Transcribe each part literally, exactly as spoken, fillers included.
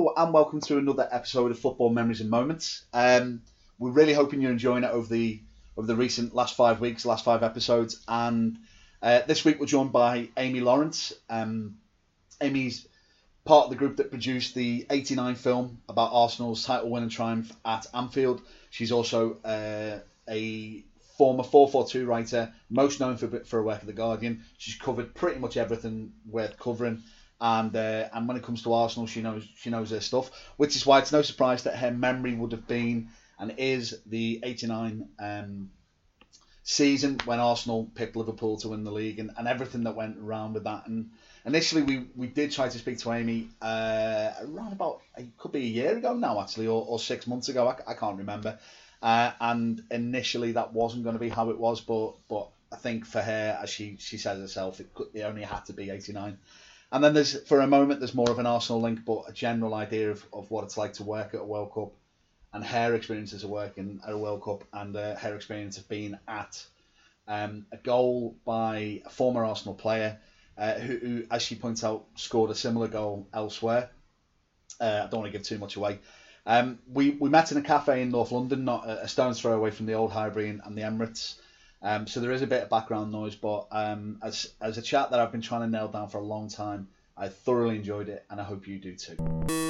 Hello and welcome to another episode of Football Memories and Moments. Um, we're really hoping you're enjoying it over the over the recent last five weeks, last five episodes. And uh, this week we're joined by Amy Lawrence. Um, Amy's part of the group that produced the eighty-nine film about Arsenal's title-winning triumph at Anfield. She's also uh, a former four forty-two writer, most known for for her work at The Guardian. She's covered pretty much everything worth covering. And uh, and when it comes to Arsenal, she knows she knows her stuff, which is why it's no surprise that her memory would have been and is the eighty-nine um, season when Arsenal picked Liverpool to win the league and, and everything that went around with that. And initially, we, we did try to speak to Amy uh, around about it could be a year ago now actually, or, or six months ago. I, I can't remember. Uh, and initially, that wasn't going to be how it was, but but I think for her, as she she says herself, it could, it only had to be eighty-nine. And then there's, for a moment, there's more of an Arsenal link, but a general idea of, of what it's like to work at a World Cup and her experiences of working at a World Cup and uh, her experience of being at um, a goal by a former Arsenal player uh, who, who, as she points out, scored a similar goal elsewhere. Uh, I don't want to give too much away. Um, we, we met in a cafe in North London, not a, a stone's throw away from the Old Highbury and, and the Emirates. Um, so there is a bit of background noise, but um, as as a chat that I've been trying to nail down for a long time, I thoroughly enjoyed it, and I hope you do too.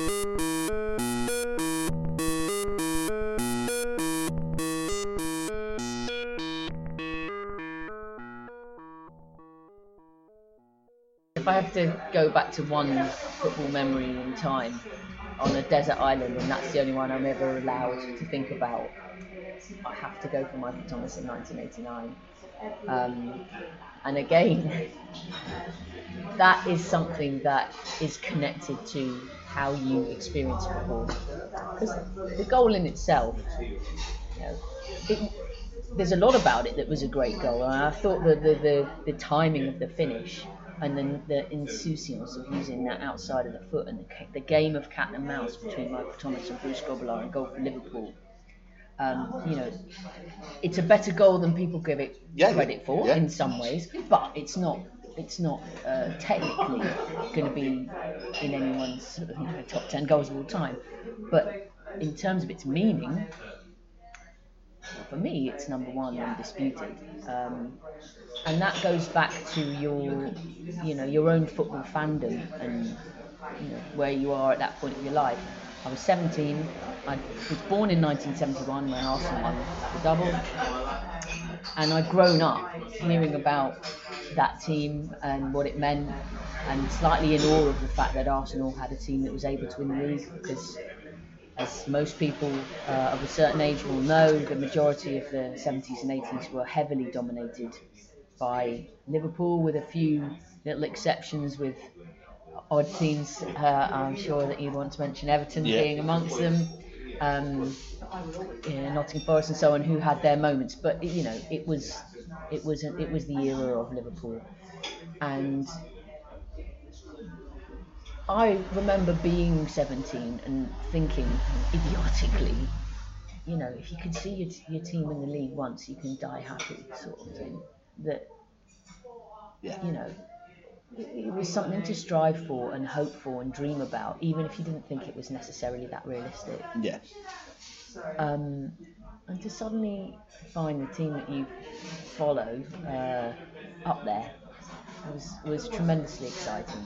If I have to go back to one football memory in time on a desert island, and that's the only one I'm ever allowed to think about, I have to go for Michael Thomas in nineteen eighty-nine. Um, and again, that is something that is connected to how you experience football. Because the goal in itself, you know, it, there's a lot about it that was a great goal. And I thought that the, the, the timing of the finish and then the insouciance of using that outside of the foot and the, the game of cat and mouse between Michael Thomas and Bruce Grobbelaar and goal for Liverpool. Um, you know, it's a better goal than people give it yeah, credit for yeah. in some ways, but it's not. It's not uh, technically going to be in anyone's you know, top ten goals of all time. But in terms of its meaning, for me, it's number one, undisputed. Um, and that goes back to your, you know, your own football fandom and you know where you are at that point of your life. I was seventeen. I was born in nineteen seventy-one when Arsenal won the double, and I'd grown up hearing about that team and what it meant, and slightly in awe of the fact that Arsenal had a team that was able to win the league. Because, as most people uh, of a certain age will know, the majority of the seventies and eighties were heavily dominated by Liverpool, with a few little exceptions with odd teams. Uh, I'm sure that you'd want to mention Everton yeah. being amongst them, um, you know, Nottingham Forest and so on, who had their moments. But you know, it was it was it was the era of Liverpool, and I remember being seventeen and thinking idiotically, you know, if you could see your, your team in the league once, you can die happy, sort of thing. That, yeah. you know. It was something to strive for and hope for and dream about, even if you didn't think it was necessarily that realistic. Yeah. Um, and to suddenly find the team that you follow uh, up there was was tremendously exciting.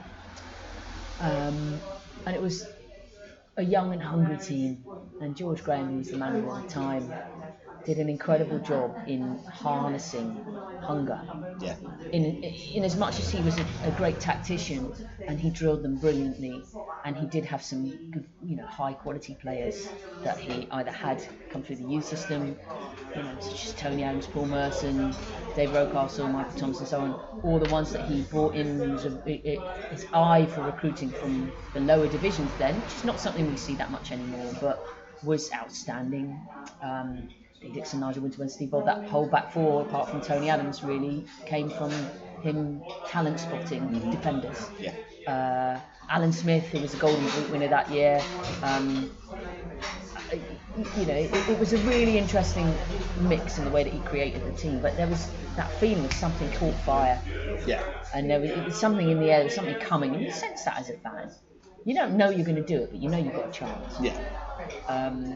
Um, and it was a young and hungry team, and George Graham, who was the manager at the time, did an incredible job in harnessing hunger. Yeah. In, in as much as he was a, a great tactician and he drilled them brilliantly, and he did have some good, you know, high quality players that he either had come through the youth system, you know, such as Tony Adams, Paul Merson, Dave Rocastle, Michael Thomas, and so on, or the ones that he brought in. Was a, it, it, his eye for recruiting from the lower divisions then, which is not something we see that much anymore, but was outstanding. Um, Dixon, Nigel Winterburn, Steve Bold, that whole back four, apart from Tony Adams, really came from him talent spotting mm-hmm. defenders. Yeah. Uh, Alan Smith, who was a Golden Boot winner that year, um, you know, it, it was a really interesting mix in the way that he created the team. But there was that feeling of something caught fire. Yeah. And there was, it was something in the air, there was something coming, and you sense that as a fan. You don't know you're going to do it, but you know you've got a chance. Yeah. Um,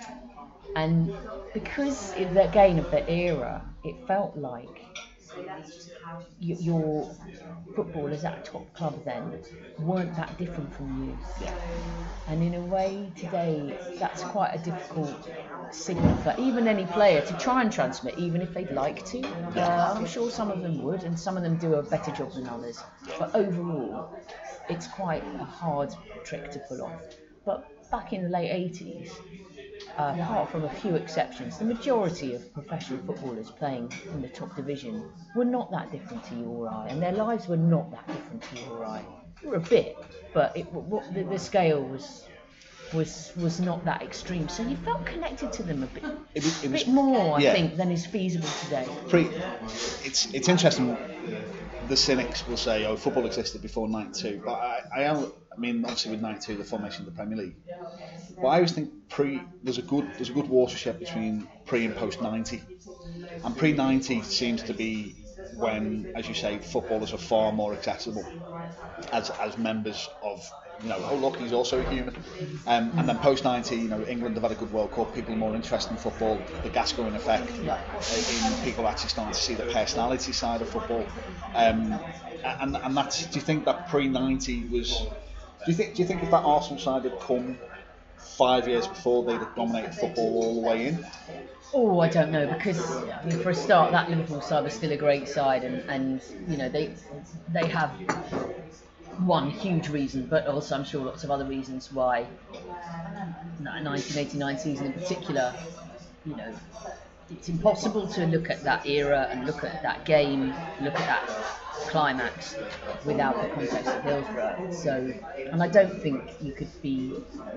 and because in the again of the era, it felt like y- your footballers at a top club then weren't that different from you. Yeah. And in a way today, that's quite a difficult signal for even any player to try and transmit, even if they'd like to. Uh, I'm sure some of them would, and some of them do a better job than others. But overall, it's quite a hard trick to pull off. But back in the late eighties, uh, apart from a few exceptions, the majority of professional footballers playing in the top division were not that different to you or I, and their lives were not that different to you or I. They were a bit, but it, what, the, the scale was was was not that extreme. So you felt connected to them a bit, It was, it a was, bit more, I yeah. think, than is feasible today. Pre, it's it's interesting. The cynics will say, "Oh, football existed before ninety-two," but I, I am. I mean, obviously with ninety-two, the formation of the Premier League. But I always think pre there's a good there's a good watershed between pre and post ninety, and pre ninety seems to be when, as you say, footballers are far more accessible as as members of. You know, oh look, he's also a human. Um, and then post ninety, you know, England have had a good World Cup. People are more interested in football. The Gascoigne effect, uh, in people actually starting to see the personality side of football. Um, and and that's. Do you think that pre ninety was? Do you think? Do you think if that Arsenal side had come five years before, they'd have dominated football all the way in? Oh, I don't know, because I mean, for a start, that Liverpool side was still a great side, and, and you know they they have. One huge reason, but also I'm sure lots of other reasons why the nineteen eighty-nine season in particular, you know, it's impossible to look at that era and look at that game, look at that climax without the context of Hillsborough. So, and I don't think you could be,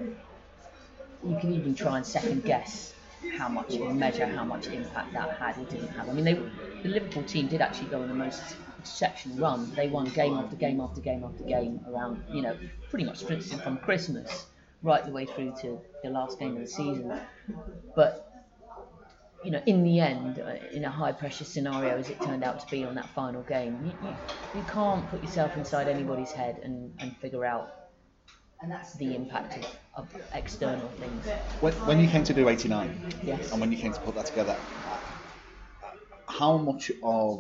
you can even try and second guess how much, or measure how much impact that had or didn't have. I mean, they, the Liverpool team did actually go on the most exceptional run. They won game after game after game after game around, you know, pretty much for instance from Christmas right the way through to the last game of the season. But, you know, in the end, uh, in a high pressure scenario as it turned out to be on that final game, you, you, you can't put yourself inside anybody's head and, and figure out the impact of, of external things. When, when you came to do eighty-nine, yes. and when you came to put that together, how much of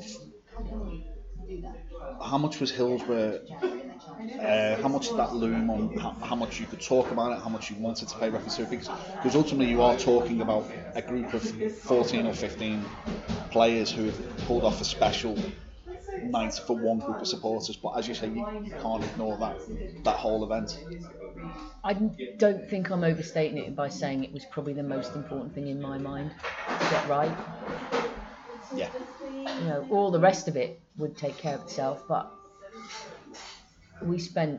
how much was Hillsborough, uh, how much did that loom on how, how much you could talk about it, how much you wanted to pay reference to it? Because, because ultimately you are talking about a group of fourteen or fifteen players who have pulled off a special night for one group of supporters, but as you say, you, you can't ignore that that whole event. I don't think I'm overstating it by saying it was probably the most important thing in my mind to get right. Yeah. You know, all the rest of it would take care of itself, but we spent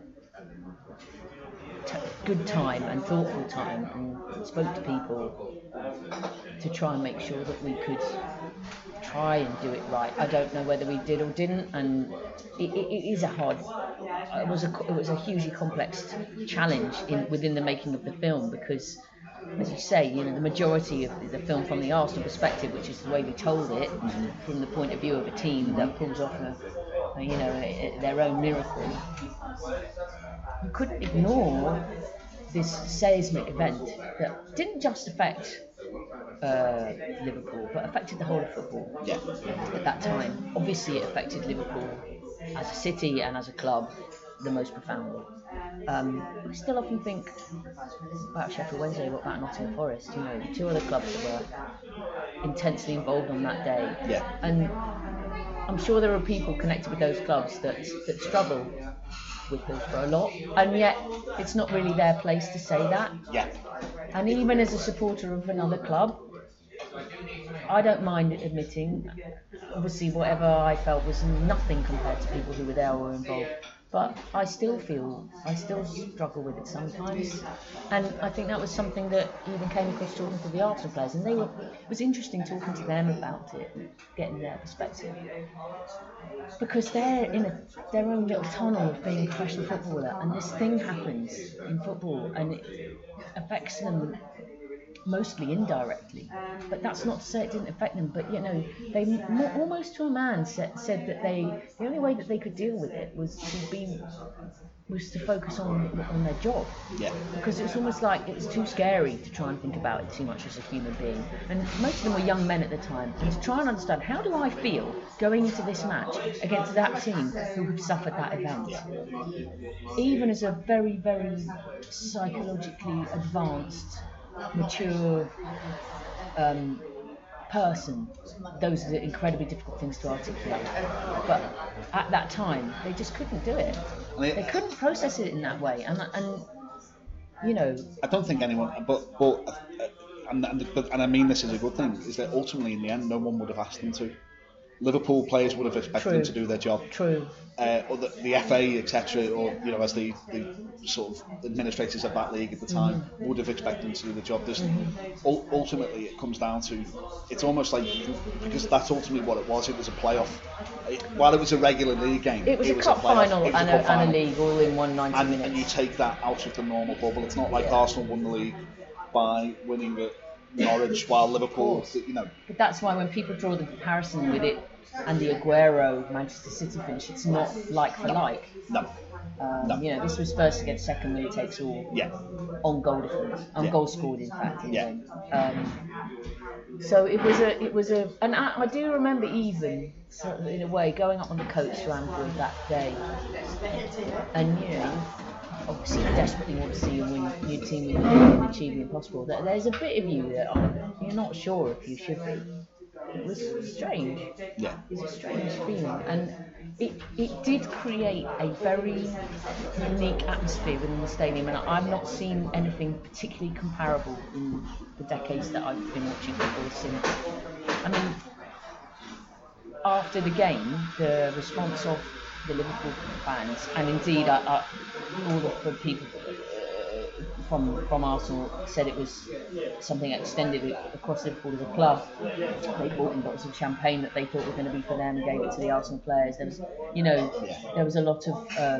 t- good time and thoughtful time and spoke to people to try and make sure that we could try and do it right. I don't know whether we did or didn't, and it, it, it is a hard, it was a, it was a hugely complex challenge in, within the making of the film, because, as you say, you know, the majority of the film from the Arsenal perspective, which is the way we told it, mm-hmm. from the point of view of a team that pulls off a, a you know, a, a, their own miracle, you couldn't ignore this seismic event that didn't just affect uh, Liverpool, but affected the whole of football. Yeah. At that time. Obviously, it affected Liverpool as a city and as a club the most profoundly. Um, I still often think about Sheffield Wednesday, what about Nottingham Forest? You know, two other clubs that were intensely involved on that day. Yeah. And I'm sure there are people connected with those clubs that that struggle with Hillsborough a lot, and yet it's not really their place to say that. Yeah. And even as a supporter of another club, I don't mind admitting, obviously whatever I felt was nothing compared to people who were there or were involved. But I still feel, I still struggle with it sometimes. And I think that was something that even came across talking to the Arsenal players. And they were, it was interesting talking to them about it, getting their perspective. Because they're in a, their own little tunnel of being a professional footballer. And this thing happens in football and it affects them mostly indirectly, but that's not to say it didn't affect them. But you know, they m- almost to a man said, said that they the only way that they could deal with it was to be was to focus on on their job. Yeah. Because it was almost like it was too scary to try and think about it too much as a human being. And most of them were young men at the time. And to try and understand, how do I feel going into this match against that team who have suffered that event? Yeah. Even as a very, very psychologically advanced, mature um, person, those are incredibly difficult things to articulate. But at that time, they just couldn't do it. They couldn't process it in that way, and and you know. I don't think anyone, but but uh, and and, but, and I mean this is a good thing, is that ultimately in the end, no one would have asked them to. Liverpool players would have expected True. them to do their job. True. Uh, or the, the F A, et cetera, or you know, as the, the sort of administrators of that league at the time mm-hmm. would have expected them to do the job. There's, mm-hmm. u- ultimately, it comes down to, it's almost like, because that's ultimately what it was. It was a playoff. It, while it was a regular league game, it was it a was cup a playoff, final, it was and, a, a, cup final. and a league all in one ninety and, minutes. And you take that out of the normal bubble. It's not like yeah. Arsenal won the league by winning at Norwich, while Liverpool, you know. But that's why when people draw the comparison with it and the Aguero Manchester City finish, it's not like for like. No. Um, no. You know, this was first against second, winner takes all. Yeah. On goal difference, on yeah. goal scored, in fact. In yeah. Um, so it was a, it was a, and I, I do remember even, sort of in a way, going up on the coach to Anfield that day, and you know, obviously you desperately want to see you win your team win the league and achieve the impossible. There's a bit of you that are, you're not sure if you should be. It was strange. Yeah. It was a strange feeling, and it it did create a very unique atmosphere within the stadium, and I've not seen anything particularly comparable in the decades that I've been watching football since. I mean, after the game, the response of the Liverpool fans, and indeed I, I, all of the people from from Arsenal said it was something extended across Liverpool as a club. They bought in bottles of champagne that they thought were going to be for them and gave it to the Arsenal players. There was, you know, yeah. there was a lot of uh,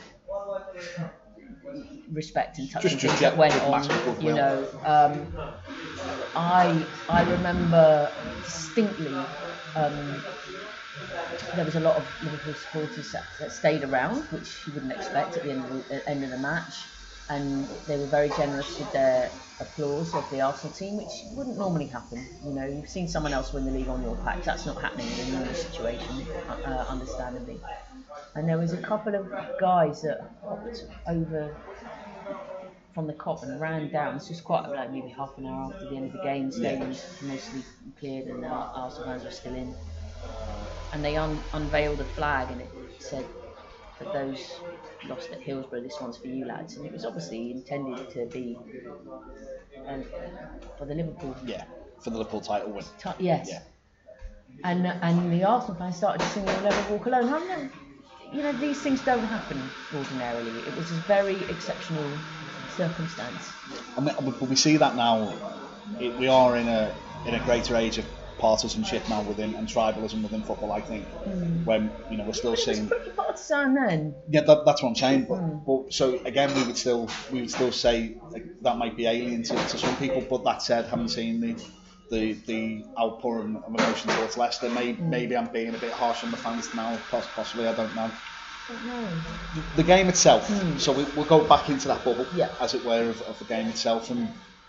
respect and touch just, and just things that went on. You know, um, I I remember distinctly. Um, There was a lot of Liverpool supporters that, that stayed around, which you wouldn't expect at the end of the, end of the match, and they were very generous with their applause of the Arsenal team, which wouldn't normally happen. You know, you've seen someone else win the league on your patch. That's not happening in a normal situation, uh, understandably. And there was a couple of guys that hopped over from the cop and ran down. This was quite like maybe half an hour after the end of the game. The stadium was mostly cleared and the Arsenal fans were still in. And they un- unveiled a flag, and it said, "For those lost at Hillsborough, this one's for you lads." And it was obviously intended to be um, for the Liverpool. Yeah, for the Liverpool title win. T- yes. Yeah. And and the Arsenal fans started to sing "You'll Never Walk Alone." I'm not, you know, these things don't happen ordinarily. It was a very exceptional circumstance. I mean, but we see that now. It, we are in a in a greater age of partisanship now within and tribalism within football, I think, mm. when you know we're still seeing. It was pretty partisan then. Yeah, that, that's what I'm saying. But, mm. but so again, we would still we would still say like, that might be alien to, to some people. But that said, having seen the the the outpouring of emotion towards Leicester, maybe mm. maybe I'm being a bit harsh on the fans now. Possibly, I don't know. I don't know. The, the game itself. Mm. So we, we'll go back into that bubble, yeah. as it were, of, of the game itself and.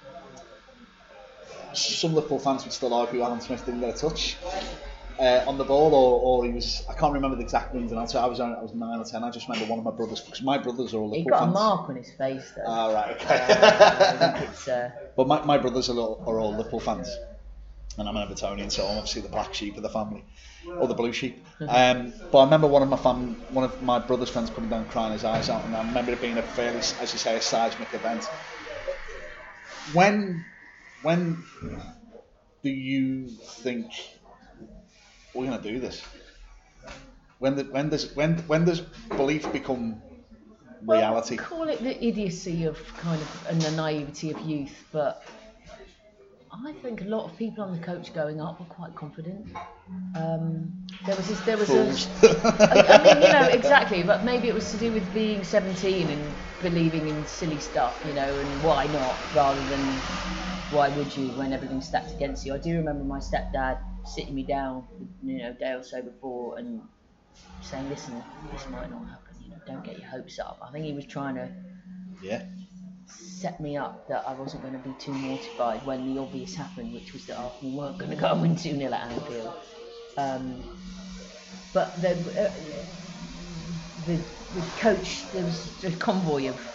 Some Liverpool fans would still argue Alan Smith didn't get a touch uh, on the ball, or, or he was. I can't remember the exact ins and outs. I was I was nine or ten. I just remember one of my brothers, because my brothers are all Liverpool fans. He got a mark on his face though. Ah, oh, right, okay. uh, I think it's, uh... But my, my brothers are all, are all Liverpool fans, and I'm an Evertonian, so I'm obviously the black sheep of the family, or the blue sheep. um, but I remember one of my fam, one of my brother's friends coming down crying his eyes out, and I remember it being a fairly, as you say, a seismic event. When, when. Do you think we're going to do this? When the, when does when when does belief become reality? Well, call it the idiocy of kind of and the naivety of youth, but I think a lot of people on the coach going up were quite confident. Um, there was this, there was Fools. a, I mean, you know, exactly, but maybe it was to do with being seventeen and believing in silly stuff, you know, and why not, rather than why would you when everything's stacked against you. I do remember my stepdad sitting me down, you know, a day or so before and saying, listen, this might not happen, you know, don't get your hopes up. I think he was trying to Yeah. set me up that I wasn't going to be too mortified when the obvious happened, which was that Arsenal weren't going to go and win two nil at Anfield. Um, but the, uh, the the coach, there was a convoy of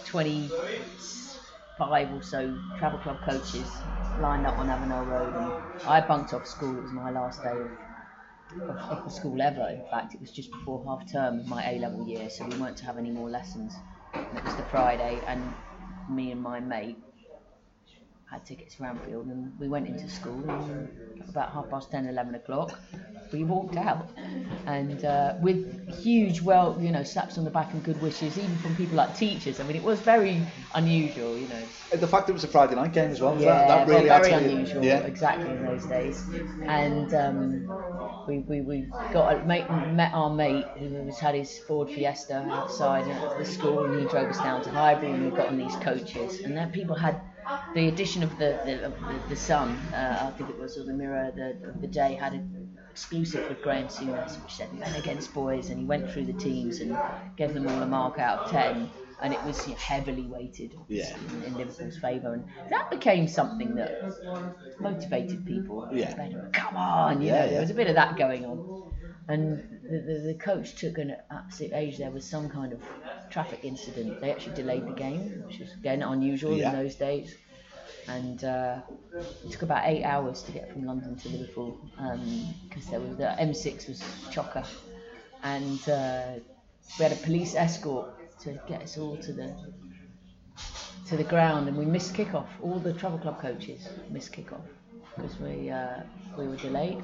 twenty-five or so travel club coaches lined up on Avenel Road, and I bunked off school. It was my last day of, of, of the school ever. In fact, it was just before half term of my A-level year, so we weren't to have any more lessons. And it was the Friday, and me and my mate had tickets for Anfield, and we went into school, and about half past ten, eleven o'clock, we walked out, and uh, with huge, well, you know, slaps on the back and good wishes, even from people like teachers. I mean, it was very unusual, you know. The fact that it was a Friday night game as well, Yeah, that, that really well, very actually, unusual, yeah. exactly, in those days. And um, we, we, we got a mate, met our mate who was had his Ford Fiesta outside at the school, and he drove us down to Highbury, and we got on these coaches, and then people had the edition of the the, of the, the Sun, uh, I think it was, or the Mirror, the, of the day, had an exclusive with Graham Souness, which said men against boys, and he went through the teams and gave them all a mark out of ten, and it was, you know, heavily weighted Yeah. in, in Liverpool's favour, and that became something that motivated people. Yeah. Come on, you Yeah, know, yeah. there was a bit of that going on. And the, the, the coach took an absolute age. There was some kind of traffic incident. They actually delayed the game, which was, again, unusual Yeah. in those days. And uh, it took about eight hours to get from London to Liverpool, because um, there was the M six was chocker, and uh, we had a police escort to get us all to the to the ground, and we missed kickoff. All the travel club coaches missed kickoff because we uh, we were delayed.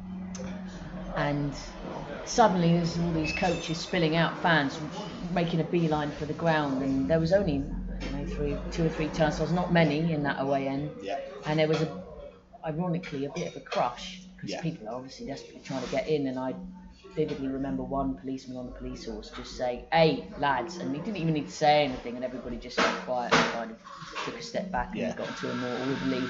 And suddenly there's all these coaches spilling out, fans making a beeline for the ground, and there was only, you know, three, two or three turnstiles, not many in that away end. Yeah. And there was, a, ironically, a bit of a crush because Yeah. people are obviously desperately trying to get in, and I vividly remember one policeman on the police horse just saying, "Hey, lads," and he didn't even need to say anything, and everybody just got quiet and kind of took a step back, and Yeah. we got into a more orderly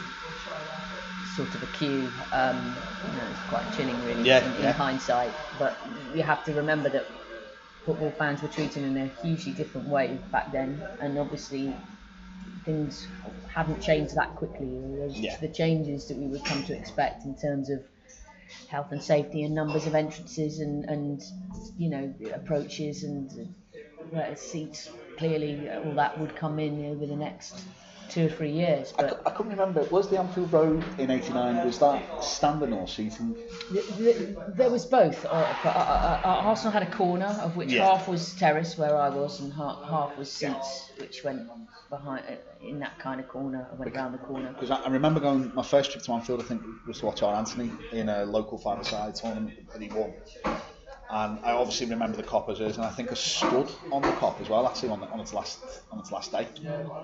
sort of a queue. Um, you know, it's quite chilling, really, Yeah, in, in yeah. hindsight. But you have to remember that football fans were treated in a hugely different way back then, and obviously things haven't changed that quickly. There's Yeah. the changes that we would come to expect in terms of health and safety and numbers of entrances and, and you know, approaches and uh, seats. Clearly, all that would come in over the next two or three years. I, But cou- I couldn't remember, was the Anfield Road in eighty-nine, was that standing or seating? th- th- there was both. Uh, uh, uh, uh, Arsenal had a corner, of which Yeah. half was terrace where I was, and half, half was seats, which went behind uh, in that kind of corner. I went round the corner. Because I, I remember going, my first trip to Anfield, I think, was to watch our Anthony in a local five-a-side tournament that he won. And I obviously remember the Cop as is, and I think I stood on the Cop as well, actually, on, the, on its last on its last day.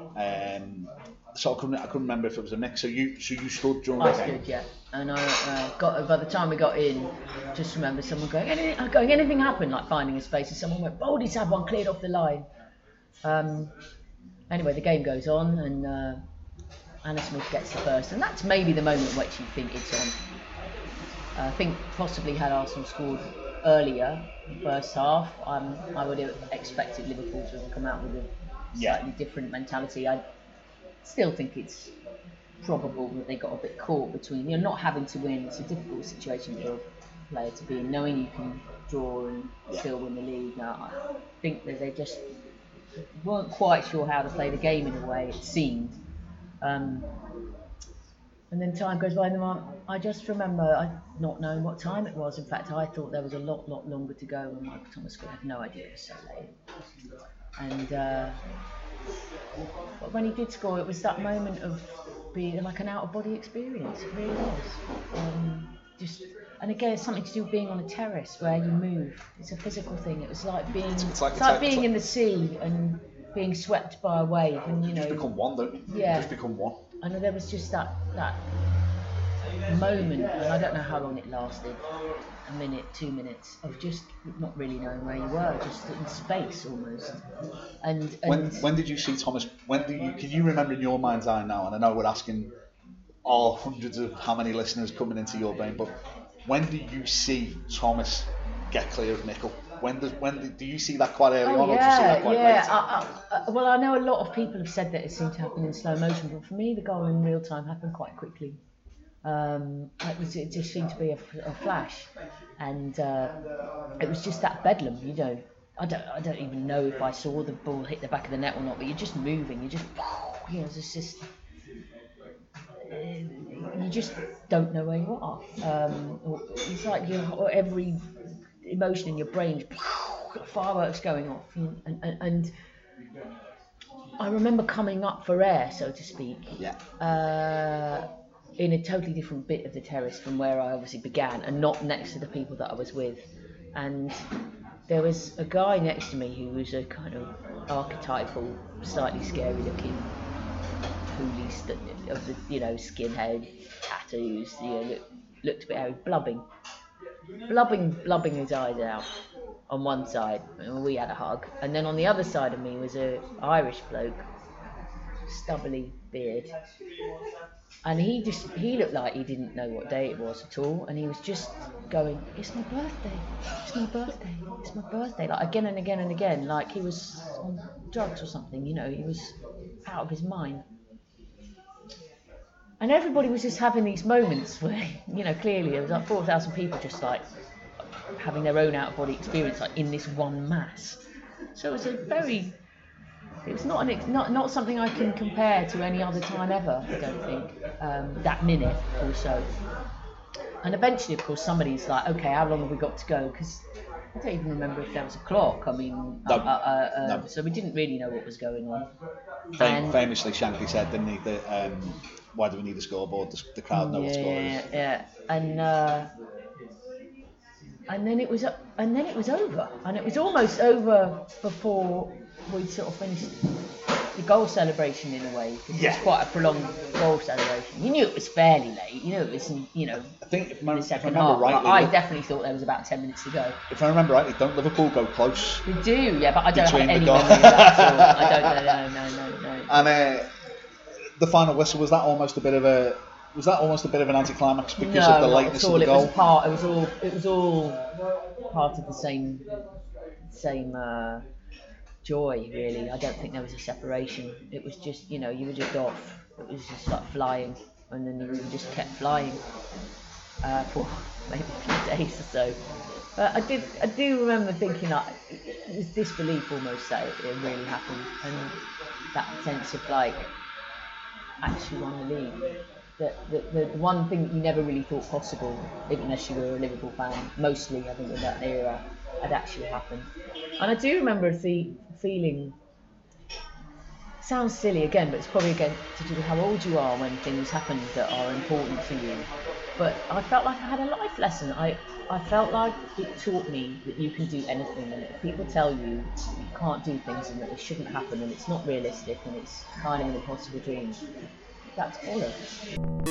Um, so I couldn't I couldn't remember if it was a mix. So you so you stood during I the game. stood, yeah, and I uh, got. By the time we got in, just remember someone going, anything, going, anything happened, like finding a space, and someone went, Baldy's had one cleared off the line. Um, anyway, the game goes on, and uh, Anna Smith gets the first, and that's maybe the moment in which you think it's on. Uh, I think possibly had Arsenal scored earlier, the first half, um, I would have expected Liverpool to have come out with a Yeah. slightly different mentality. I still think it's probable that they got a bit caught between, you know, not having to win. It's a difficult situation for a player to be in, knowing you can draw and Yeah. still win the league. Now, I think that they just weren't quite sure how to play the game in a way, it seemed. Um, and then time goes by, and I, I just remember I not knowing what time it was. In fact, I thought there was a lot, lot longer to go, and Michael Thomas scored. I had no idea it was so late. And uh, but when he did score, it was that moment of being like an out-of-body experience. It really was. Um, just, and again, it's something to do with being on a terrace where you move. It's a physical thing. It was like being, it's, it's like- like, it's like- being it's like- in the sea and being swept by a wave, and you know. Just become one, don't you? Yeah. Just become one. I know there was just that that moment, and I don't know how long it lasted, a minute, two minutes, of just not really knowing where you were, just in space almost. And, and When when did you see Thomas? When do you can you remember in your mind's eye now? And I know we're asking all hundreds of how many listeners coming into your brain, but when did you see Thomas get clear of Nickel? When does when do you see that quite early Oh on, or do you see yeah, that quite yeah. late? I, I, I, well, I know a lot of people have said that it seemed to happen in slow motion, but for me, the goal in real time happened quite quickly. Um, it, was, it just seemed to be a, a flash, and uh, it was just that bedlam, you know. I don't, I don't even know if I saw the ball hit the back of the net or not, but you're just moving, you just, you know, it's just, you just don't know where you are. Um, it's like your every emotion in your brain, fireworks going off, and, and, and I remember coming up for air, so to speak. Yeah. Uh, in a totally different bit of the terrace from where I obviously began, and not next to the people that I was with. And there was a guy next to me who was a kind of archetypal, slightly scary-looking hoolies of the, you know, skinhead, tattoos, you know, look, looked a bit hairy, blubbing, blubbing, blubbing his eyes out on one side, and we had a hug. And then on the other side of me was a Irish bloke, stubbly beard. And he just, he looked like he didn't know what day it was at all, and he was just going, it's my birthday, it's my birthday, it's my birthday, like again and again and again, like he was on drugs or something, you know, he was out of his mind. And everybody was just having these moments where, you know, clearly there was like four thousand people just like having their own out-of-body experience, like in this one mass. So it was a very... It was not an, not not something I can compare to any other time ever, I don't think, um, that minute or so. And eventually, of course, somebody's like, okay, how long have we got to go? Because I don't even remember if there was a clock. I mean, no. uh, uh, uh, no. so we didn't really know what was going on. Fam- and, famously, Shankly said, didn't he, that, um, why do we need a scoreboard? The, the crowd know yeah, what score it yeah, is. yeah, and uh, and then it was and then it was over, and it was almost over before we'd sort of finished the goal celebration in a way. Yeah. It was quite a prolonged goal celebration. You knew it was fairly late. You knew it was, in, you know, I think if, in the second if I remember half. rightly, I definitely thought there was about ten minutes to go. If I remember rightly, don't Liverpool go close? We do, yeah, but I don't Between have any the memory goal- of that at all. I don't know, no, no, no, no. And uh, the final whistle, was that almost a bit of a was that almost a bit of an anticlimax because no, of the not lateness at all. of the It goal? was part. It was all. It was all part of the same, same uh, joy. Really, I don't think there was a separation. It was just, you know, you were just off. It was just like flying, and then you just kept flying uh, for maybe a few days or so. But I did. I do remember thinking like it was disbelief almost that it, it really happened, and that sense of like actually won the league. The, the, the, the one thing that you never really thought possible, even unless you were a Liverpool fan, mostly I think in that era, had actually happened. And I do remember the feeling, sounds silly again, but it's probably again to do with how old you are when things happen that are important for you. But I felt like I had a life lesson. I, I felt like it taught me that you can do anything, and if people tell you you can't do things and that it shouldn't happen and it's not realistic and it's kind of an impossible dream, that's bollocks.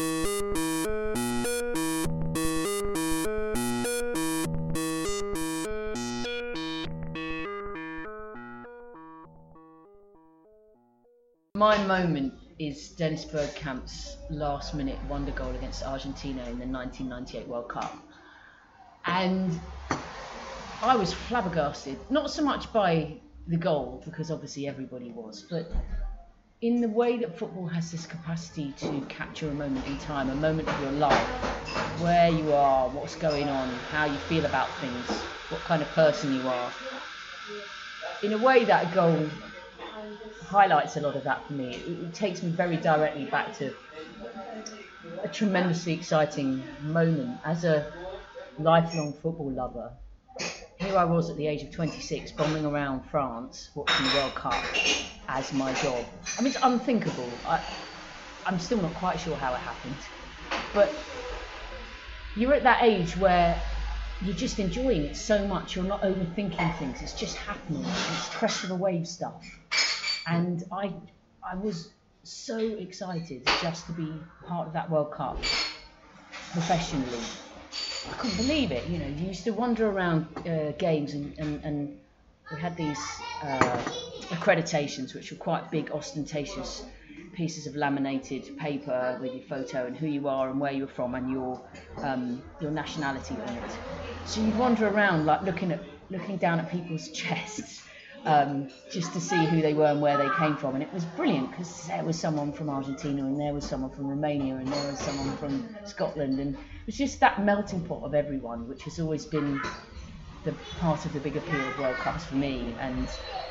My moment is Dennis Bergkamp's last minute wonder goal against Argentina in the nineteen ninety-eight World Cup. And I was flabbergasted, not so much by the goal, because obviously everybody was, but in the way that football has this capacity to capture a moment in time, a moment of your life, where you are, what's going on, how you feel about things, what kind of person you are. In a way, that goal highlights a lot of that for me. It, it takes me very directly back to a tremendously exciting moment as a lifelong football lover. Here I was at the age of twenty-six, bombing around France, watching the World Cup as my job. I mean, it's unthinkable. I, I'm still not quite sure how it happened. But you're at that age where you're just enjoying it so much, you're not overthinking things, it's just happening, it's crest of the wave stuff. And I, I was so excited just to be part of that World Cup professionally. I couldn't believe it, you know. You used to wander around uh, games and, and, and we had these uh, accreditations, which were quite big, ostentatious pieces of laminated paper with your photo and who you are and where you're from and your um, your nationality on it. So you'd wander around like looking at looking down at people's chests. Um, just to see who they were and where they came from, and it was brilliant because there was someone from Argentina and there was someone from Romania and there was someone from Scotland, and it was just that melting pot of everyone, which has always been the part of the big appeal of World Cups for me. And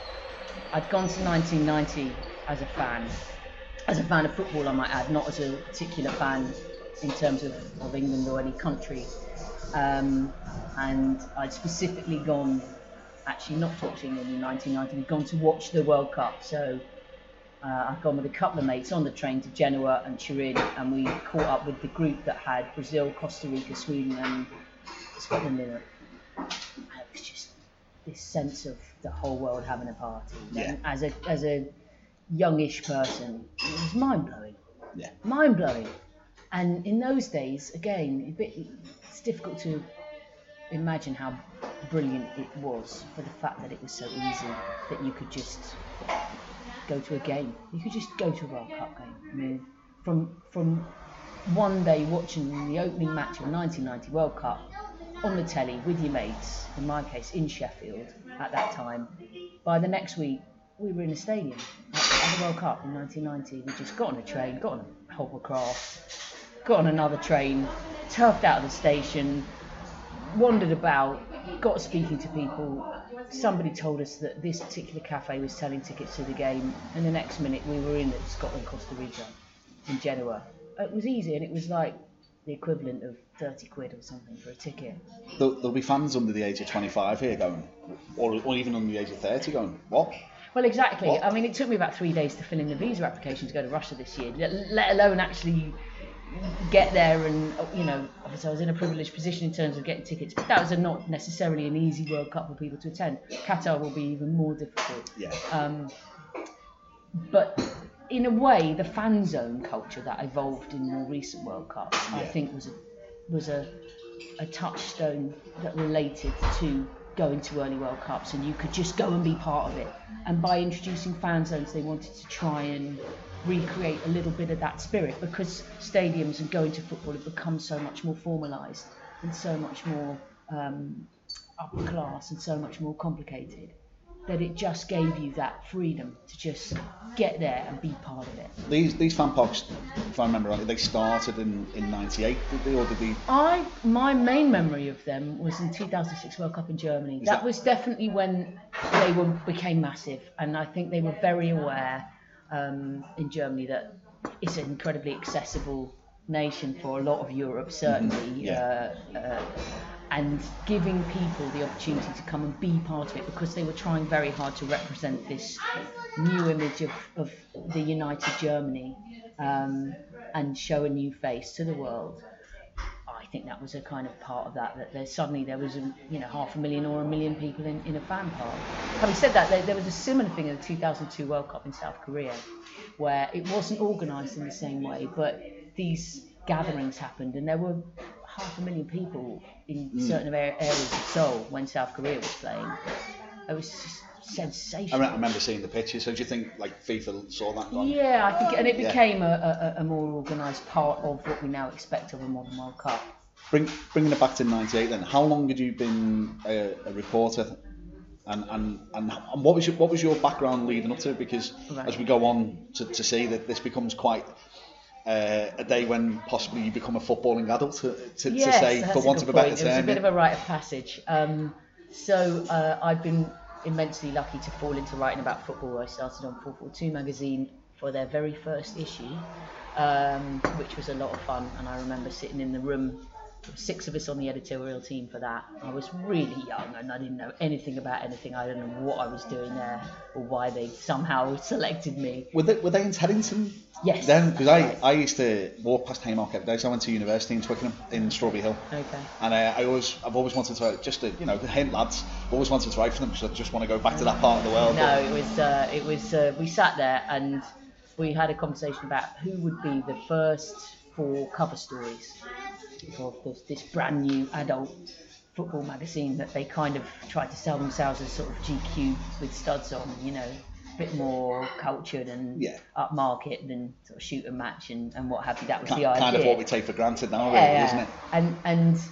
I'd gone to nineteen ninety as a fan, as a fan of football I might add, not as a particular fan in terms of, of England or any country, um, and I'd specifically gone actually not to watch England in nineteen ninety, we'd gone to watch the World Cup. So uh, I'd gone with a couple of mates on the train to Genoa and Turin, and we caught up with the group that had Brazil, Costa Rica, Sweden and Scotland in it. And it was just this sense of the whole world having a party. Yeah. And as a as a youngish person, it was mind-blowing. Yeah. Mind-blowing. And in those days, again, a bit, it's difficult to imagine how brilliant it was for the fact that it was so easy that you could just go to a game. You could just go to a World Cup game. I mean, from from one day watching the opening match of the nineteen ninety World Cup on the telly with your mates, in my case in Sheffield at that time, by the next week we were in a stadium at, at the World Cup in nineteen ninety. We just got on a train, got on a hovercraft, got on another train, turfed out of the station, wandered about, got speaking to people. Somebody told us that this particular cafe was selling tickets to the game, and the next minute we were in at Scotland, Costa Rica, in Genoa. It was easy, and it was like the equivalent of thirty quid or something for a ticket. There'll, there'll be fans under the age of twenty-five here going, or, or even under the age of thirty going, what? Well, exactly. What? I mean, it took me about three days to fill in the visa application to go to Russia this year, let, let alone actually get there. And, you know, obviously I was in a privileged position in terms of getting tickets, but that was a not necessarily an easy World Cup for people to attend. Qatar will be even more difficult. Yeah. Um, but in a way, the fan zone culture that evolved in more recent World Cups, Yeah. I think was a, was a, a touchstone that related to going to early World Cups, and you could just go and be part of it. And by introducing fan zones, they wanted to try and recreate a little bit of that spirit, because stadiums and going to football have become so much more formalised and so much more um, upper class and so much more complicated, that it just gave you that freedom to just get there and be part of it. These these fan parks, if I remember rightly, they started in, in ninety-eight, did they, or did they? I my main memory of them was in two thousand six World Cup in Germany. Is That, that- was definitely when they were became massive, and I think they were very aware um, in Germany that it's an incredibly accessible nation for a lot of Europe, certainly. Mhm, yeah. uh, uh, and giving people the opportunity to come and be part of it, because they were trying very hard to represent this new image of, of the united Germany, um, and show a new face to the world. I think that was a kind of part of that, that there suddenly there was a, you know, half a million or a million people in, in a fan park. Having said that, there, there was a similar thing in the two thousand two World Cup in South Korea, where it wasn't organised in the same way, but these gatherings happened, and there were half a million people in Mm. certain a- areas of Seoul when South Korea was playing. It was just I, sensational. re- I remember seeing the pictures. So do you think like FIFA saw that? Gone? Yeah, I think, and it Yeah. became a, a, a more organised part of what we now expect of a modern World Cup. Bring, bringing it back to ninety-eight then, how long had you been a, a reporter, and, and, and, and what was your what was your background leading up to it? Because Right. as we go on to, to see that this becomes quite uh, a day when possibly you become a footballing adult, to, to, Yes, to say, that's for want good of a better point. term. It was a bit yeah. of a rite of passage. Um, so uh, I've been immensely lucky to fall into writing about football. I started on four forty-two magazine for their very first issue, um, which was a lot of fun. And I remember sitting in the room, six of us on the editorial team for that. I was really young and I didn't know anything about anything. I don't know what I was doing there or why they somehow selected me. Were they, were they in Teddington? Yes. Then, because I, Right. I used to walk past Haymarket every day, so I went to university in Twickenham in Strawberry Hill. Okay. And uh, I always, I've always wanted to, just to, you know, hint lads, always wanted to write for them because I just want to go back to that part of the world. No, it was, uh, it was. Uh, we sat there and we had a conversation about who would be the first four cover stories for this, this brand new adult football magazine that they kind of tried to sell themselves as sort of G Q with studs on, you know, a bit more cultured and Yeah. upmarket than sort of shoot and match and, and what have you. That was Kind, the idea. kind of what we take for granted now, really, Yeah, yeah. isn't it? And and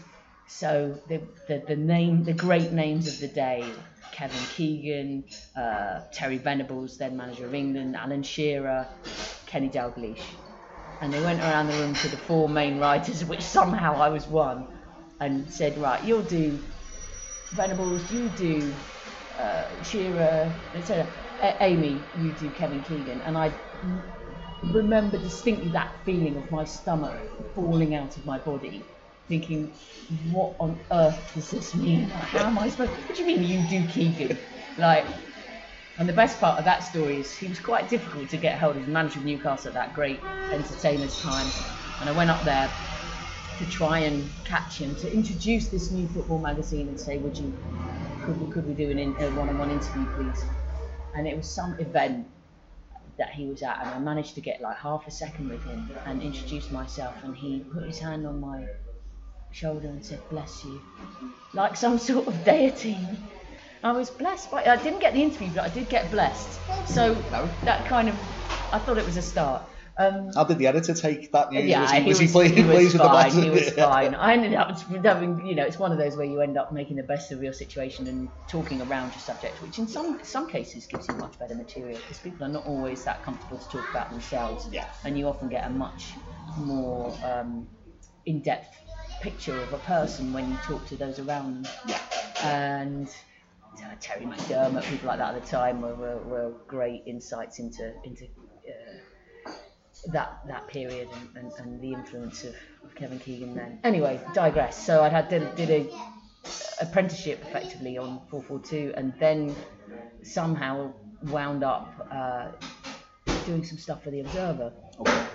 so the, the the name, the great names of the day: Kevin Keegan, uh, Terry Venables, then manager of England, Alan Shearer, Kenny Dalglish, and they went around the room to the four main writers, of which somehow I was one, and said, right, you'll do Venables, you do uh, Shearer, et cetera. A- Amy, you do Kevin Keegan, and I remember distinctly that feeling of my stomach falling out of my body, thinking, what on earth does this mean? How am I supposed to, what do you mean you do Keegan? Like, and the best part of that story is he was quite difficult to get hold of, manager of Newcastle at that great entertainers time, and I went up there to try and catch him, to introduce this new football magazine and say, would you, could we, could we do an in, a one-on-one interview, please? And it was some event that he was at, and I managed to get like half a second with him and introduce myself, and he put his hand on my shoulder and said, bless you, like some sort of deity. I was blessed by, I didn't get the interview, but I did get blessed. So No. that kind of, I thought it was a start. Um, How did the editor take that news? yeah, was he, he was was, he pleased, he was pleased with the fine. message? He was fine. I ended up having, you know, it's one of those where you end up making the best of your situation and talking around your subject, which in some some cases gives you much better material, because people are not always that comfortable to talk about themselves. Yeah. And you often get a much more um, in-depth picture of a person when you talk to those around them. Yeah. And uh, Terry McDermott, people like that at the time, were, were, were great insights into into. Uh, that that period and, and, and the influence of, of Kevin Keegan then. Anyway, digress. So I had did, did a apprenticeship effectively on four forty-two, and then somehow wound up uh, doing some stuff for the Observer. Okay.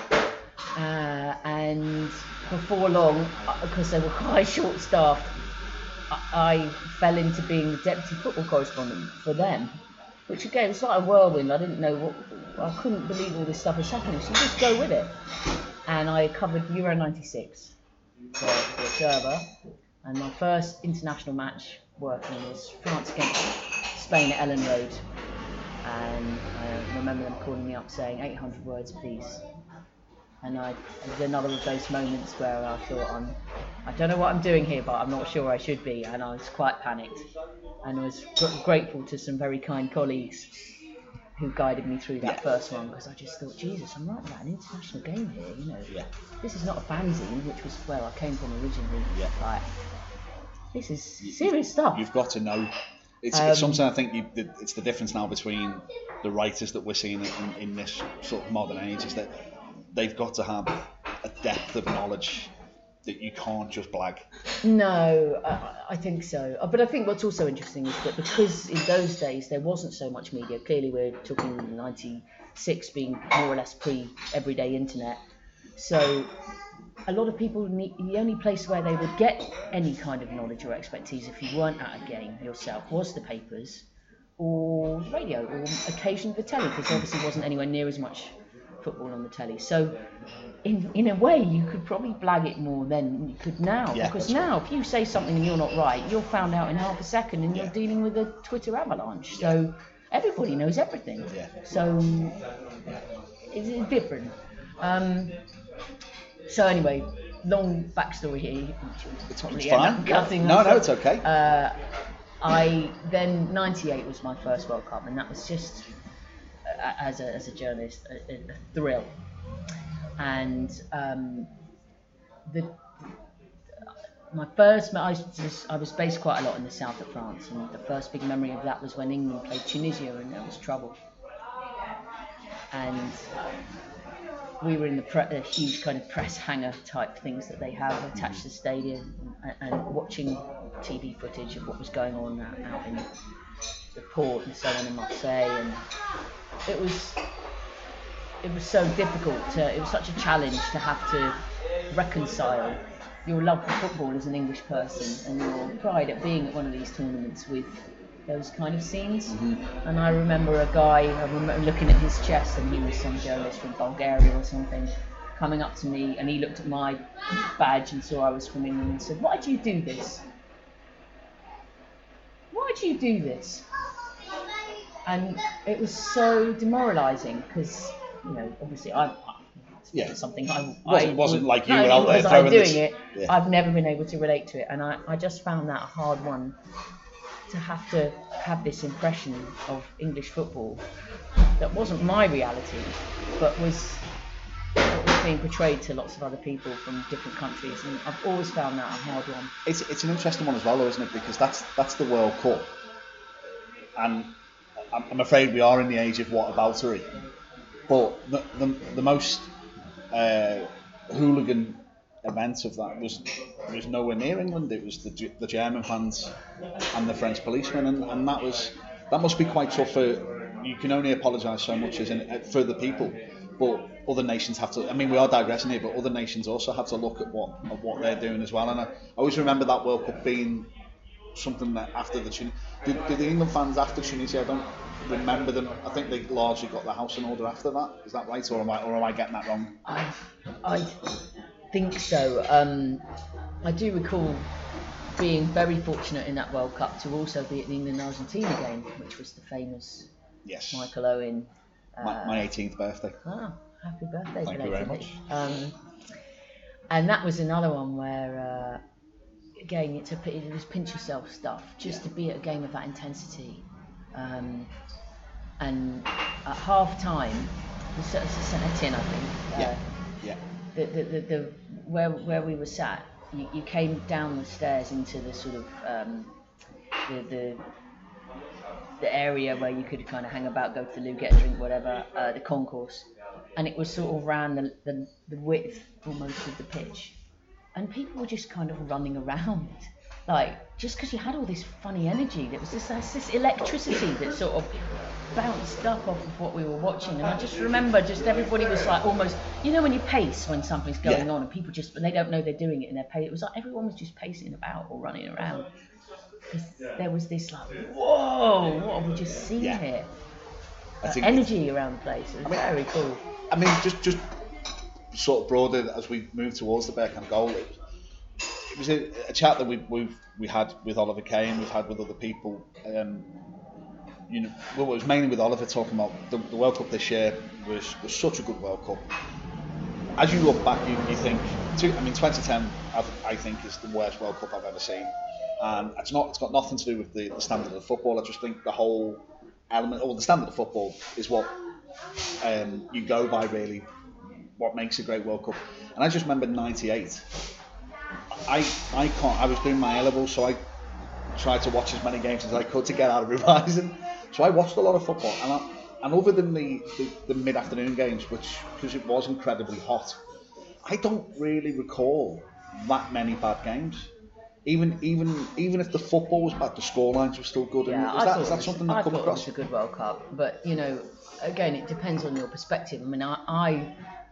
Uh, and before long, because they were quite short-staffed, I, I fell into being the deputy football correspondent for them. Which again, was like a whirlwind. I didn't know what, I couldn't believe all this stuff was happening. So you just go with it. And I covered Euro ninety-six for the Observer. And my first international match working was France against Spain at Ellen Road. And I remember them calling me up saying, eight hundred words, please. And I, it was another of those moments where I thought, I'm, I don't know what I'm doing here, but I'm not sure I should be. And I was quite panicked. And I was gr- grateful to some very kind colleagues who guided me through that yeah. first one, because I just thought, Jesus, I'm writing about an international game here, you know. Yeah. This is not a fanzine, which was where I came from originally. Yeah. Like, this is serious stuff. You've got to know. It's, Um, it's something I think you, it's the difference now between the writers that we're seeing in, in this sort of modern age, is that they've got to have a depth of knowledge that you can't just blag. No, I, I think so. But I think what's also interesting is that because in those days there wasn't so much media, clearly we're talking ninety-six being more or less pre-everyday internet, so a lot of people need, the only place where they would get any kind of knowledge or expertise if you weren't at a game yourself was the papers or radio or occasionally the telly, because obviously wasn't anywhere near as much football on the telly. So in in a way you could probably blag it more than you could now, Yeah, because that's now if you say something and you're not right, you're found out in half a second and Yeah. you're dealing with a Twitter avalanche. So everybody knows everything. Yeah. So it's, it's different. Um, so anyway, long backstory here. It's, Probably it's end fine. up cutting No, off. no, it's okay. Uh, I then ninety-eight was my first World Cup, and that was just uh, as a as a journalist a, a thrill. And um, the my first I was, I was based quite a lot in the south of France, and the first big memory of that was when England played Tunisia, and there was trouble. And we were in the pre- the huge kind of press hangar type things that they have attached to the stadium, and, and watching T V footage of what was going on out, out in the port and so on in Marseille, and it was it was so difficult to, it was such a challenge to have to reconcile your love for football as an English person and your pride at being at one of these tournaments with those kind of scenes. Mm-hmm. And I remember a guy, I remember looking at his chest, and he was some journalist from Bulgaria or something, coming up to me, and he looked at my badge and saw I was from England and said, "Why do you do this? Why do you do this?" And it was so demoralising because, you know, obviously I Yeah. Something I, It wasn't, I wasn't would, like you not were only out there was I throwing doing this. it, Yeah. I've never been able to relate to it, and I, I just found that a hard one to have to have this impression of English football that wasn't my reality, but was what was being portrayed to lots of other people from different countries, and I've always found that a hard one. It's it's an interesting one as well, though, isn't it? Because that's that's the World Cup, and I'm, I'm afraid we are in the age of whataboutery. But the the, the most uh, hooligan event of that was was nowhere near England. It was the the German fans and the French policemen, and, and that was that must be quite tough. For you can only apologise so much as in, for the people, but other nations have to. I mean, we are digressing here, but other nations also have to look at what at what they're doing as well. And I always remember that World Cup being something that after the Tun- did, did the England fans after Tunisia, I don't remember them. I think they largely got the house in order after that. Is that right, or am I or am I getting that wrong? I I think so. Um, I do recall being very fortunate in that World Cup to also be at the England-Argentina game, which was the famous Yes. Michael Owen. Uh, My, my eighteenth birthday. Ah, happy birthday! Thank you very belatedly. much. Um, and that was another one where, uh, again, it's a it was pinch yourself stuff. Just to be at a game of that intensity, um, and at half time, it's Saint Etienne, I think. Uh, Yeah. Yeah. The, the, the, the where where we were sat, you, you came down the stairs into the sort of um, the the the area where you could kind of hang about, go to the loo, get a drink, whatever, uh, the concourse, and it was sort of around the, the the width almost of the pitch, and people were just kind of running around, like just because you had all this funny energy, there was this this electricity that sort of bounced up off of what we were watching, and I just remember just everybody was like almost, you know when you pace when something's going Yeah. on and people just, and they don't know they're doing it and they're pace, it was like everyone was just pacing about or running around, because there was this like, whoa, what have we just seen Yeah. here? I Uh, think energy around the place, it was I mean- very cool. I mean, just just sort of broader as we move towards the Bergkamp goal. It, it was a, a chat that we we we had with Oliver Kay and we've had with other people. Um, you know, well, it was mainly with Oliver talking about the, the World Cup this year was, was such a good World Cup. As you look back, you, you think, two, I mean, twenty ten, I, I think is the worst World Cup I've ever seen, and it's not. It's got nothing to do with the, the standard of football. I just think the whole element, or the standard of football, is what um, you go by really. What makes a great World Cup. And I just remember ninety-eight. I I can't. I was doing my A levels, so I tried to watch as many games as I could to get out of revising. So I watched a lot of football, and I, and other than the, the, the mid-afternoon games, which because it was incredibly hot, I don't really recall that many bad games. Even even even if the football was bad, the scorelines were still good. Yeah, And is I that thought is it that was, something I that come thought across? it was a good World Cup, but you know, again, it depends on your perspective. I mean, I I,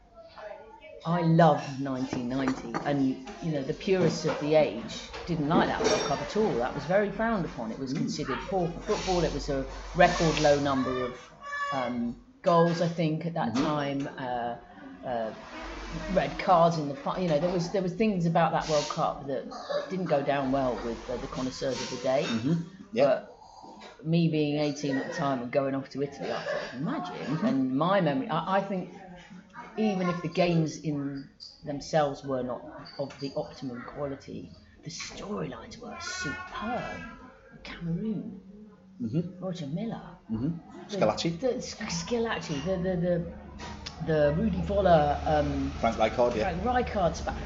I love nineteen ninety, and you know, the purists of the age didn't like that World Cup at all. That was very frowned upon. It was considered poor for football. It was a record low number of um, goals, I think, at that time. Uh, uh, red cards in the fi- you know there was there was things about that World Cup that didn't go down well with uh, the connoisseurs of the day. Mm-hmm. Yeah. But me being eighteen at the time and going off to Italy, I thought, imagine. And my memory, I, I think, even if the games in themselves were not of the optimum quality, the storylines were superb. Cameroon, Mm-hmm. Roger Miller, Mm-hmm. the- Scalacci. the, Scalacci, the the the, the Rudy Voller, um, Frank Rijkaard, yeah. Frank Rijkaard's back.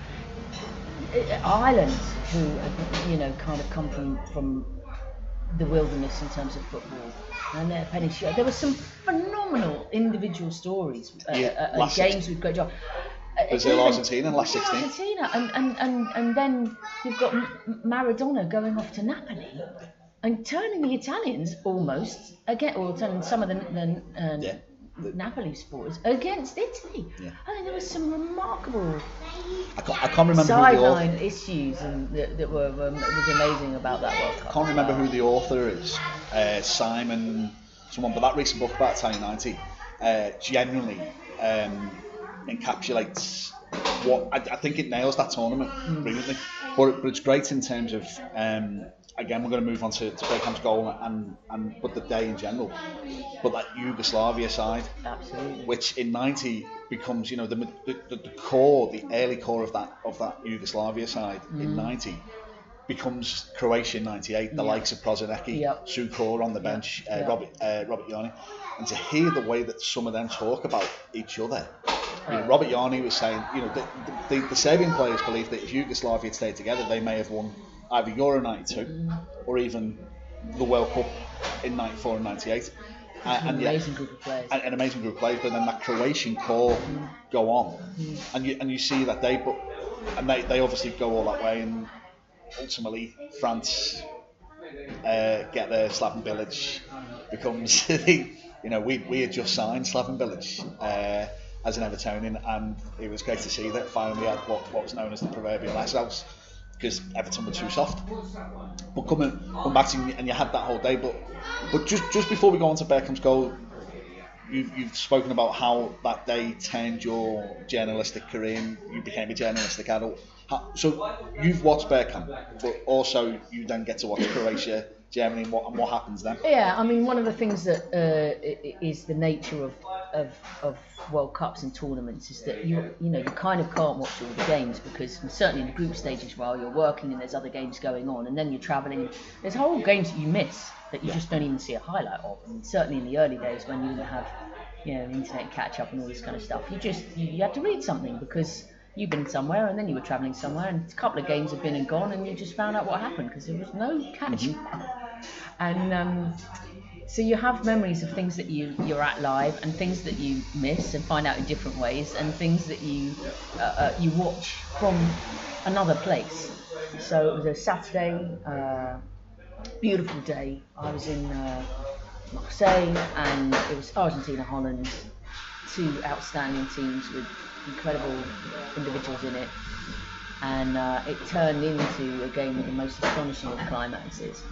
Ireland, who had, you know, kind of come from from the wilderness in terms of football, and their Penny Shea. There were some phenomenal individual stories, uh, Yeah, uh, and last games with great job. Uh, Brazil, even- Argentina, and last sixteen. Argentina, and, and, and, and then you've got M- Maradona going off to Napoli and turning the Italians almost again, or turning some of the, the uh, Yeah. The- Napoli supporters against Italy. Yeah. I mean, there was some remarkable I can't, I can't remember who the sideline author, issues and that, that were um, it was amazing about that World Cup. I can't remember Uh, who the author is. Uh, Simon, someone, but that recent book about Italia ninety uh, genuinely um, encapsulates what I, I think it nails that tournament brilliantly. But, but it's great in terms of um, again we're going to move on to, to Bergkamp's goal and and but the day in general. But that Yugoslavia side, Absolutely. which in ninety becomes, you know, the, the the core, the early core of that of that Yugoslavia side mm. in ninety becomes Croatia in ninety-eight, the yeah. likes of Prosinecki, yep. Sukor on the bench, yep. uh, yep. Robert uh, Robert Jarni, and to hear the way that some of them talk about each other. You know, Robert Jarni was saying, you know, the, the, the Serbian players believe that if Yugoslavia had stayed together, they may have won either Euro ninety-two mm. or even the World Cup in ninety-four and ninety-eight. And, an amazing yet, group of players. An, an amazing group of players, but then that Croatian core mm. go on, mm. and you and you see that they, but and they, they obviously go all that way, and ultimately France uh, get there. Slaven Bilic becomes the, you know, we we had just signed Slaven Bilic uh, as an Evertonian, and it was great to see that finally had what, what was known as the proverbial S house, because Everton were too soft. But coming come back to you, and you had that whole day, but but just just before we go on to Bergkamp's goal, you've you've spoken about how that day turned your journalistic career, and you became a journalistic adult. How, so you've watched Bergkamp, but also you then get to watch Croatia, Germany, and what and what happens then? Yeah, I mean, one of the things that uh, is the nature of, of of World Cups and tournaments is that you you know you kind of can't watch all the games, because certainly in the group stages while you're working and there's other games going on, and then you're travelling, there's whole games that you miss that you yeah. just don't even see a highlight of. And certainly in the early days when you didn't have, you know, internet catch up and all this kind of stuff, you just you, you had to read something because you've been somewhere and then you were travelling somewhere, and a couple of games had been and gone, and you just found out what happened because there was no catching up. And um, so you have memories of things that you, you're at live, and things that you miss and find out in different ways, and things that you uh, uh, you watch from another place. So it was a Saturday, uh, beautiful day. I was in uh, Marseille, and it was Argentina, Holland, two outstanding teams with incredible individuals in it, and uh, it turned into a game with the most astonishing of climaxes.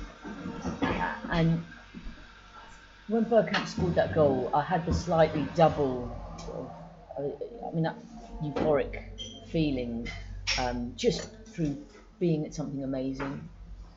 And when Bergkamp scored that goal, I had the slightly double, I mean, that euphoric feeling, um, just through being at something amazing.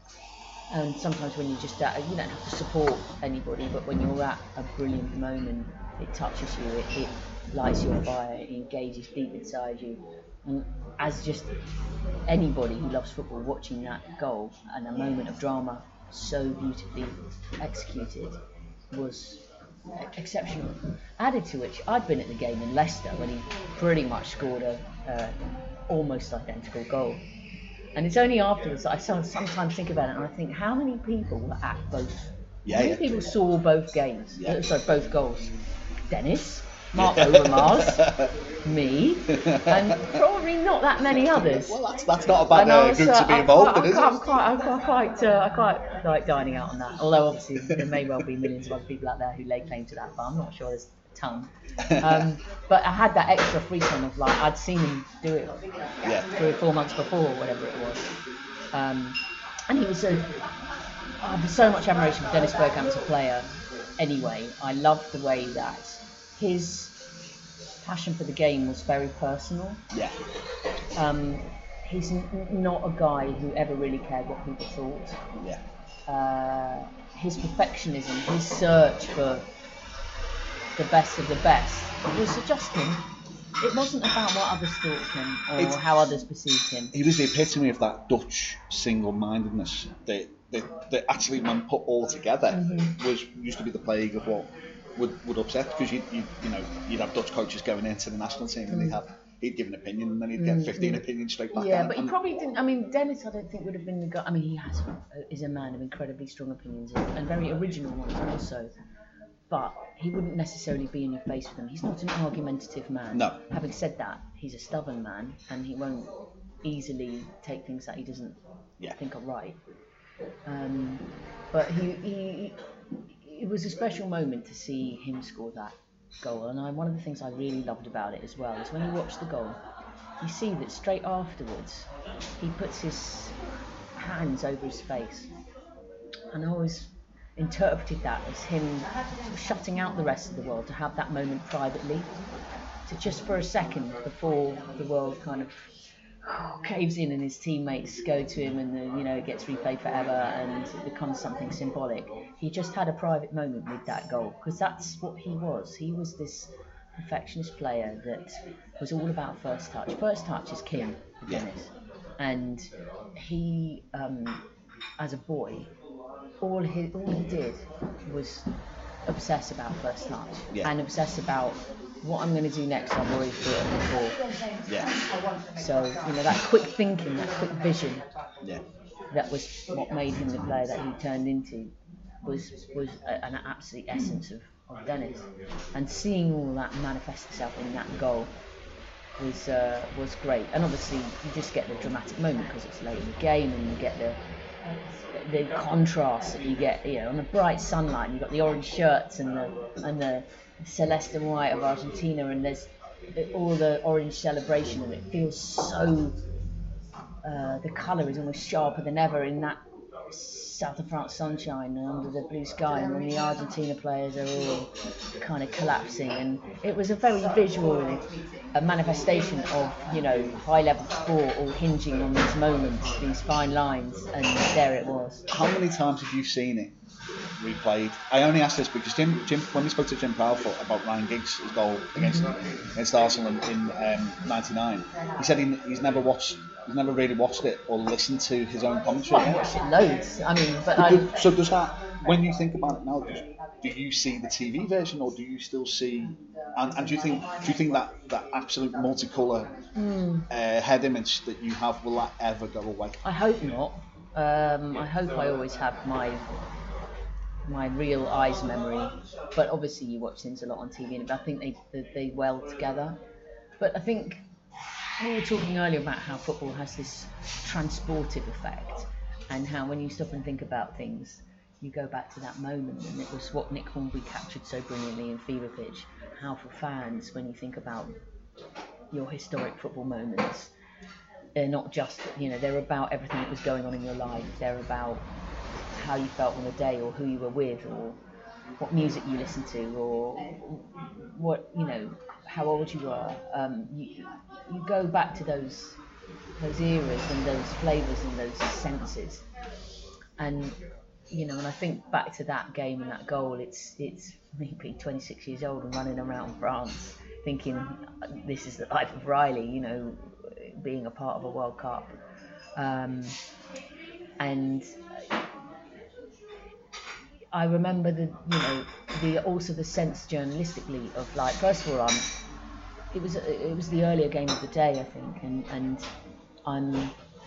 And sometimes when you just at, you don't have to support anybody, but when you're at a brilliant moment, it touches you, it, it lights your fire, it engages deep inside you. And as just anybody who loves football, watching that goal and a moment of drama so beautifully executed was exceptional. Added to which, I'd been at the game in Leicester when he pretty much scored a uh, almost identical goal. And it's only afterwards that I sometimes think about it, and I think, how many people were at both? Yeah, how many yeah. people saw both games? Yeah. Uh, sorry, both goals. Dennis, Mark Overmars, me, and probably not that many others. Well, that's that's not a bad uh, group uh, to be involved in, is it? I'm quite, I'm quite, quite, uh, I quite like dining out on that. Although obviously there may well be millions of other people out there who lay claim to that, but I'm not sure there's a ton. Um, but I had that extra freedom of, like, I'd seen him do it yeah. three or four months before, or whatever it was. Um, and he was a, I have so much admiration for Dennis Bergkamp as a player. Anyway, I loved the way that his passion for the game was very personal. Yeah. Um, he's n- not a guy who ever really cared what people thought. Yeah. Uh, his perfectionism, his search for the best of the best was just him. It wasn't about what others thought of him or it's, how others perceived him. He was the epitome of that Dutch single-mindedness that that, that actually, when put all together, mm-hmm. was used to be the plague of what would, would upset, because you you you know you'd have Dutch coaches going into the national team and mm. they'd have he'd give an opinion and then he'd get fifteen mm-hmm. opinions straight back. Yeah, on but and, he probably didn't. I mean, Dennis, I don't think would have been the guy. I mean, he has is a man of incredibly strong opinions and very original ones also. But he wouldn't necessarily be in your face with them. He's not an argumentative man. No. Having said that, he's a stubborn man, and he won't easily take things that he doesn't yeah. think are right. Um, but he, he, it was a special moment to see him score that goal. And I, one of the things I really loved about it as well is when you watch the goal, you see that straight afterwards, he puts his hands over his face. And I always interpreted that as him sort of shutting out the rest of the world to have that moment privately, to just for a second before the world kind of oh, caves in and his teammates go to him and the, you know it gets replayed forever and it becomes something symbolic. He just had a private moment with that goal, because that's what he was. He was this perfectionist player that was all about first touch. First touch is king for Yeah. Dennis. And he, um, as a boy, all he, all he did was obsess about first touch. Yeah. And obsess about what I'm going to do next. I've already thought of before. Yeah. So, you know, that quick thinking, that quick vision, Yeah. that was what made him the player that he turned into, was was a, an absolute essence of, of Dennis. And seeing all that manifest itself in that goal was uh, was great. And obviously you just get the dramatic moment because it's late in the game, and you get the the contrast that you get, you know, on the bright sunlight. You've got the orange shirts and the and the celeste and white of Argentina, and there's all the orange celebration, and it feels so. Uh, the colour is almost sharper than ever in that south of France sunshine and under the blue sky, and then the Argentina players are all kind of collapsing, and it was a very visual a manifestation of, you know, high level sport all hinging on these moments, these fine lines, and there it was. How many times have you seen it replayed? I only ask this because Jim, Jim, when we spoke to Jim Proudfoot about Ryan Giggs' goal against against Arsenal in, in um, ninety-nine, he said he, he's never watched, he's never really watched it or listened to his own commentary. Well, I watched it loads. I mean, but I. So does that, when you think about it now, does, do you see the T V version, or do you still see? And, and do you think do you think that, that absolute multicolour Mm. uh, head image that you have, will that ever go away? I hope not. Um, I hope I always have my my real eyes memory. But obviously you watch things a lot on T V, and I think they they, they well together. But I think we were talking earlier about how football has this transportive effect, and how when you stop and think about things, you go back to that moment, and it was what Nick Hornby captured so brilliantly in Fever Pitch. How for fans, when you think about your historic football moments, they're not just, you know, they're about everything that was going on in your life. They're about how you felt on the day, or who you were with, or what music you listened to, or what, you know, how old you were. Um, you, you go back to those those eras and those flavours and those senses. And, you know, when I think back to that game and that goal, it's it's me being twenty-six years old and running around France thinking this is the life of Riley, you know, being a part of a World Cup. Um, and I remember the, you know, the also the sense journalistically of, like, first of all, um, it was it was the earlier game of the day, I think, and and I'm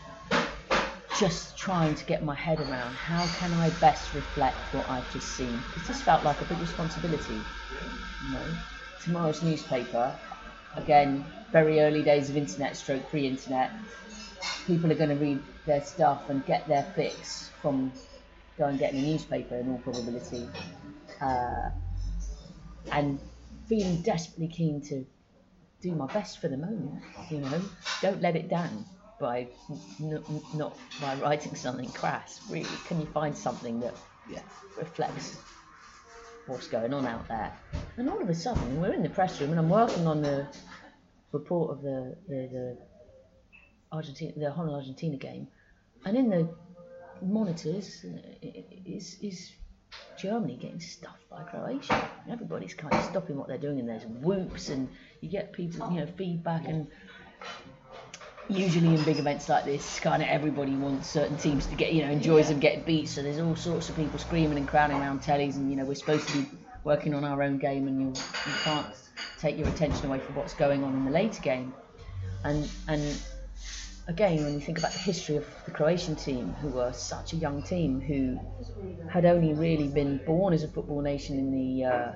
just trying to get my head around how can I best reflect what I've just seen. It just felt like a big responsibility, you know. Tomorrow's newspaper, again, very early days of internet, stroke pre-internet. People are going to read their stuff and get their fix from going getting a newspaper in all probability, uh, and feeling desperately keen to do my best for the moment. You know, don't let it down by n- n- not by writing something crass. Really, can you find something that Yeah. reflects what's going on out there? And all of a sudden, we're in the press room, and I'm working on the report of the the, the Argentina, the Holland Argentina game, and in the monitors is is Germany getting stuffed by Croatia. Everybody's kind of stopping what they're doing, and there's whoops, and you get people, you know, feedback, and usually in big events like this, kind of everybody wants certain teams to get, you know, enjoys them getting beat. So there's all sorts of people screaming and crowding around tellies, and, you know, we're supposed to be working on our own game, and you you can't take your attention away from what's going on in the later game. And and again, when you think about the history of the Croatian team, who were such a young team, who had only really been born as a football nation in the uh,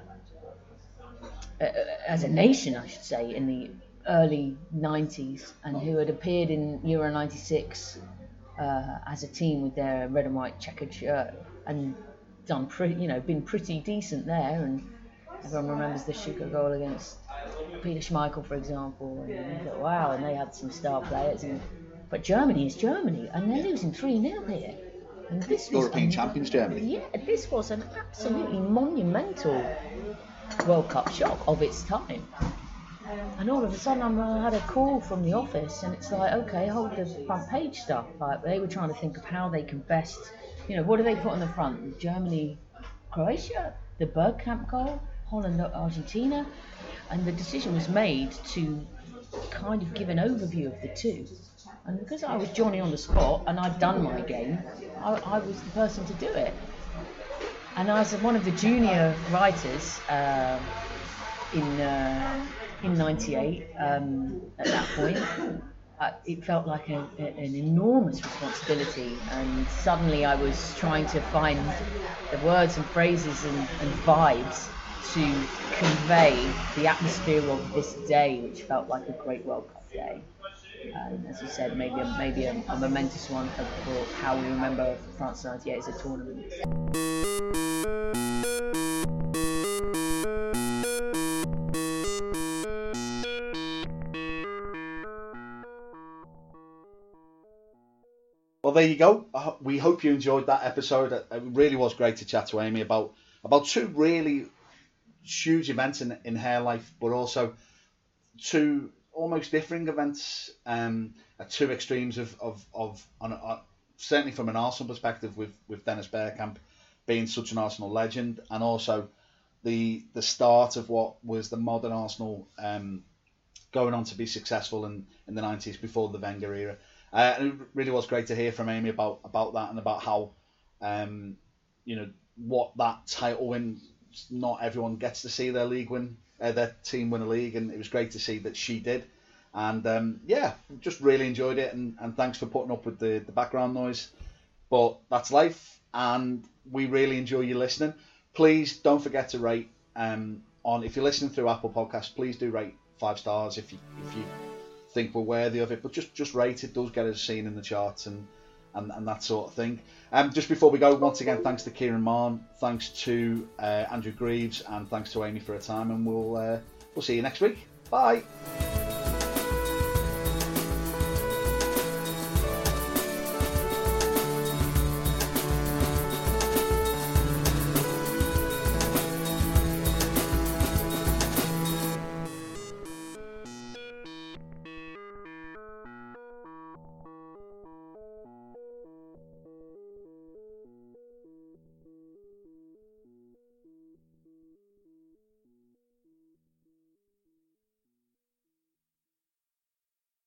uh, as a nation, I should say, in the early nineties, and who had appeared in Euro ninety-six uh, as a team with their red and white checkered shirt, and done pretty, you know, been pretty decent there. And everyone remembers the Schuka goal against Peter Schmeichel, for example, and you thought, wow, and they had some star players. And but Germany is Germany, and they're losing three nil here. And this was European a, champions Germany. Yeah, this was an absolutely monumental World Cup shock of its time. And all of a sudden, I'm, I had a call from the office, and it's like, okay, hold the front page stuff. Like, they were trying to think of how they can best, you know, what do they put on the front? Germany, Croatia, the Bergkamp goal, Holland, Argentina. and the decision was made to kind of give an overview of the two. And because I was Johnny on the spot and I'd done my game, I, I was the person to do it. And as one of the junior writers uh, in uh, in ninety-eight, um, at that point, uh, it felt like a, a, an enormous responsibility. And suddenly I was trying to find the words and phrases and, and vibes to convey the atmosphere of this day, which felt like a great World Cup day. And as you said, maybe a, maybe a, a momentous one for, for how we remember France ninety-eight as a tournament. Well, there you go. We hope you enjoyed that episode. It really was great to chat to Amy about about two really huge events in, in her life, but also two almost differing events um, at two extremes of, of, of on, on, certainly from an Arsenal perspective, with, with Dennis Bergkamp being such an Arsenal legend, and also the the start of what was the modern Arsenal um, going on to be successful in, in the nineties before the Wenger era. Uh, and it really was great to hear from Amy about, about that and about how, um, you know, what that title win, not everyone gets to see their league win, uh, their team win a league, and it was great to see that she did. And um, yeah, just really enjoyed it, and, and thanks for putting up with the, the background noise. But that's life, and we really enjoy you listening. Please don't forget to rate um, on, if you're listening through Apple Podcasts, please do rate five stars if you if you think we're worthy of it, but just just rate it. Does get us seen in the charts and and, and that sort of thing. Um, just before we go, once again, thanks to Kieran Marn, thanks to uh, Andrew Greaves, and thanks to Amy for her time, and we'll uh, we'll see you next week. Bye.